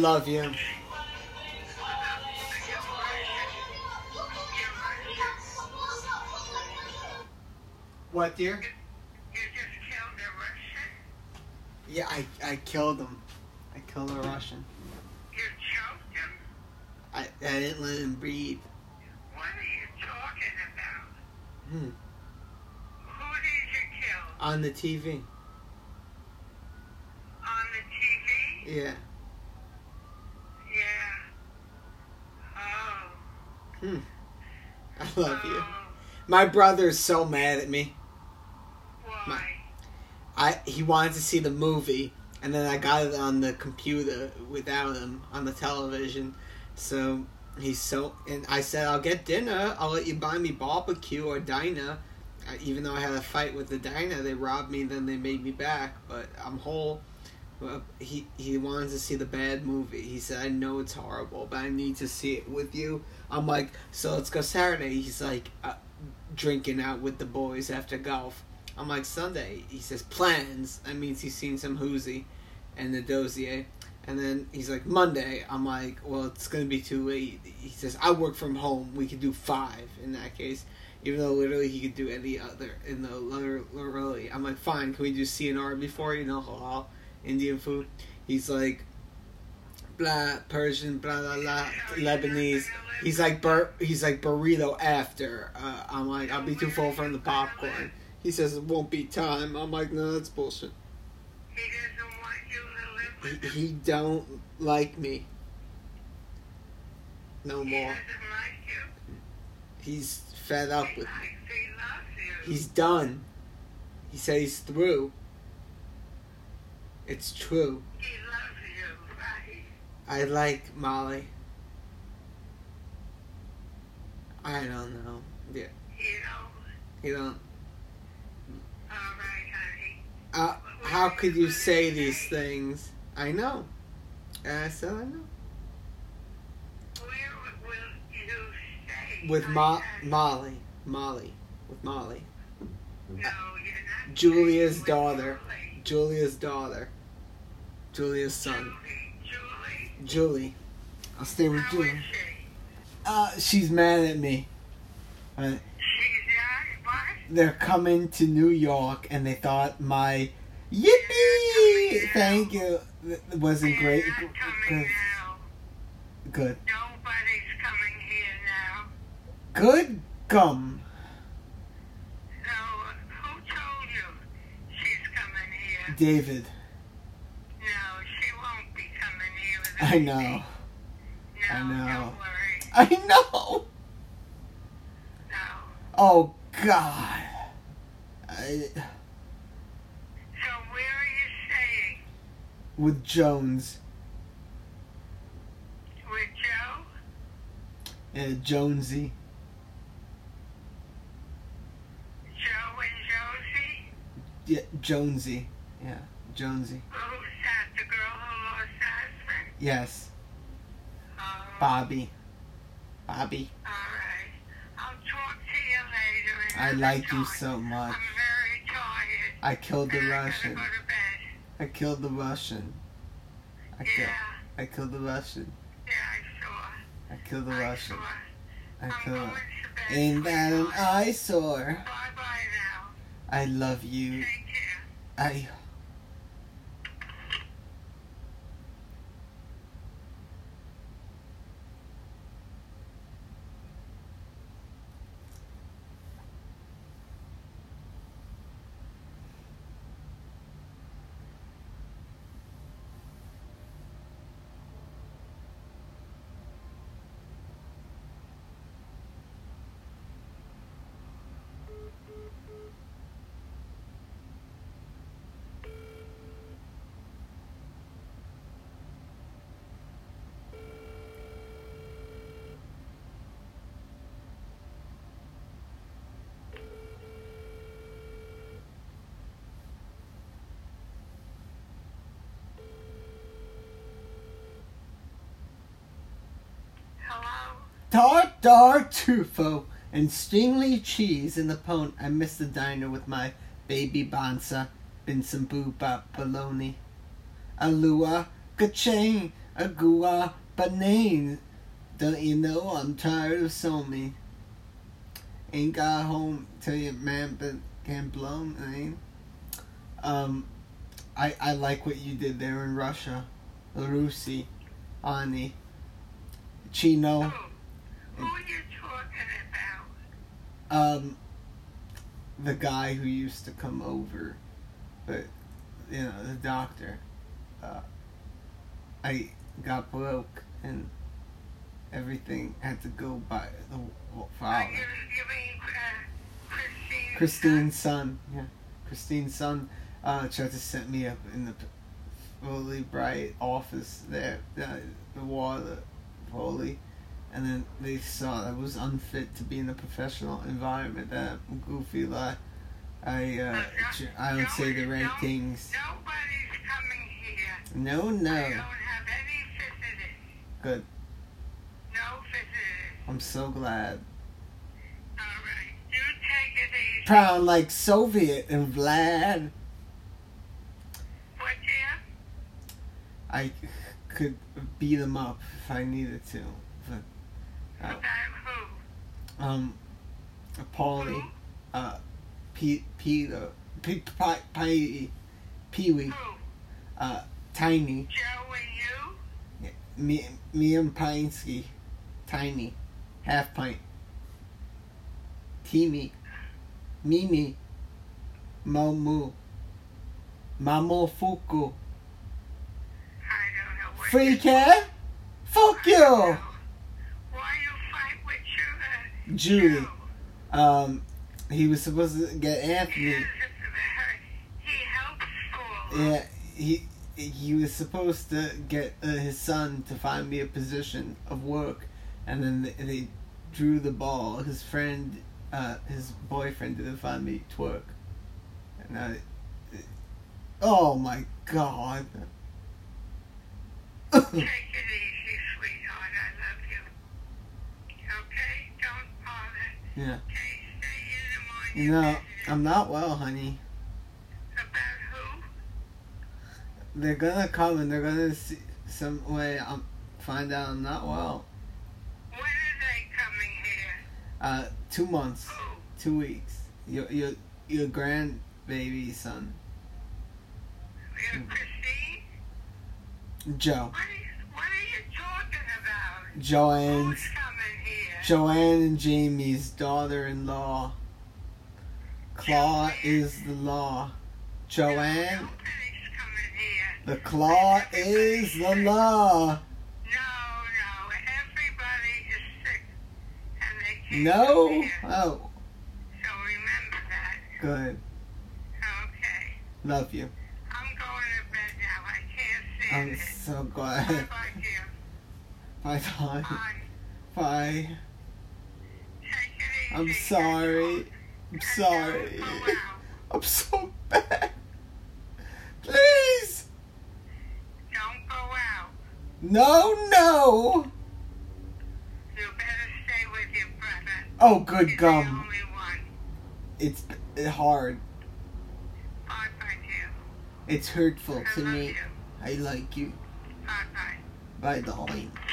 love you. What, dear? You just killed a Russian? Yeah, I killed him. I killed a Russian. You choked him? I didn't let him breathe. What are you talking about? Hmm. Who did you kill? On the TV. On the TV? Yeah. Yeah. Oh. I love you. Oh. My brother's so mad at me. Why? He wanted to see the movie, and then I got it on the computer without him on the television. So and I said, I'll get dinner. I'll let you buy me barbecue or diner. Even though I had a fight with the diner, they robbed me, then they made me back. But I'm whole. Well, he wanted to see the bad movie. He said, I know it's horrible, but I need to see it with you. I'm like, so let's go Saturday. He's like, drinking out with the boys after golf. I'm like, Sunday. He says, plans. That means he's seen some Hoosie and the Dozier. And then he's like, Monday. I'm like, well, it's going to be too late. He says, I work from home. We could do 5 in that case. Even though literally he could do any other in the literally. I'm like, fine. Can we do CNR before? Halal Indian food. He's like, blah, Persian, blah, blah, blah, Lebanese. He's like burrito after. I'm like, I'll be too full from the popcorn. He says it won't be time. I'm like, no, that's bullshit. He doesn't want you to live with him? He don't like me. No He more. doesn't like you? He's fed up He with me. likes, he loves you. He's done. He said he's through. It's true. He loves you, right? I like Molly. I don't know. Yeah. You You don't. all right, honey. How could you say these things? I know. And I said I know. Where will you stay? With honey? Molly. With Molly. No, you're not. Julia's staying with daughter. Molly. Julia's daughter. Julia's son. Julie. Julie. I'll stay with How Julie. is she? She's mad at me. She's not. What? They're coming to New York, and they thought my yippee! Thank you. Wasn't great. They're not coming Good. now. Good. Nobody's coming here now. Good gum. So, who told you she's coming here? David. No, she won't be coming here with I know. anything. No, I know. don't worry. I know. No. Oh God. So, where are you staying? With Jones. With Joe? Jonesy. Joe and Josie? Yeah, Jonesy. Yeah, Jonesy. Who's that? The girl who lost her husband? Yes. Oh, Bobby. all right. I'll talk to you later. I another like you time. so much. I'm very tired. I killed the and I Russian. gotta go to bed. I killed the Russian. I killed the Russian. Yeah, I saw. I killed the I Russian. saw. I I'm killed going it. to bed. Ain't that an sweetheart. eyesore? Bye-bye now. I love you. Take care. I. Hello? Tartufo and Stingley cheese in the pone. I miss the diner with my baby Bonsa, been some boo bop bologna. Alua, ka-ching, Agua Bananes. Don't you know I'm tired of Somi? Ain't got home till your man but can't blow me. I like what you did there in Russia. Rusi, Ani, Chino. Who are you talking about? The guy who used to come over, but the doctor. I got broke and everything had to go by the father. You mean Christine's son. Yeah, Christine's son tried to set me up in the really bright office there, the water, Foley, and then they saw I was unfit to be in a professional environment. That goofy lie. I don't say the right things. Nobody's coming here. No. I don't have any visitors. Good. No visitors. I'm so glad. Alright, you take it easy. Proud like Soviet and Vlad. What, dear? I could beat him up if I needed to. But, About who? Paulie, Peter, Pee-wee, Who? Tiny, Joe and you? me and Pinesky, Tiny, Half Pint, Timmy, Mimi, Momu, Mamofuku, I don't know what Free you- Cat? Fuck you! Why you fight with Julie. Joe? He was supposed to get Anthony. He helps for Yeah, he was supposed to get his son to find me a position of work, and then they drew the ball. His friend, his boyfriend didn't find me to work, and oh my god. Take it easy, sweetheart. I love you. Okay? Don't bother. Yeah. Okay, stay in the You morning. know, I'm not well, honey. About who? They're gonna come and they're gonna see some way. Find out I'm not well. When are they coming here? 2 months, Who? 2 weeks. Your grandbaby son, Christine? Joe. What are you talking about? Joanne's. Who's coming here? Joanne and Jamie's daughter-in-law. Claw is the law. Joanne, Nobody's coming here. the claw is the law. No. Everybody is sick. And they can't No? come here. Oh, So remember that. good. Okay. Love you. I'm going to bed now. I can't stand I'm it. so glad. Bye-bye, dear. Bye-bye. Bye. Bye. Take it easy. I'm sorry. I'm sorry. Don't go out. I'm so bad. Please. Don't go out. No. You better stay with your brother. Oh, good He's gum. the only one. It's hard. Bye-bye, dear. It's hurtful I to love me. you. I like you. Bye-bye. Bye, darling.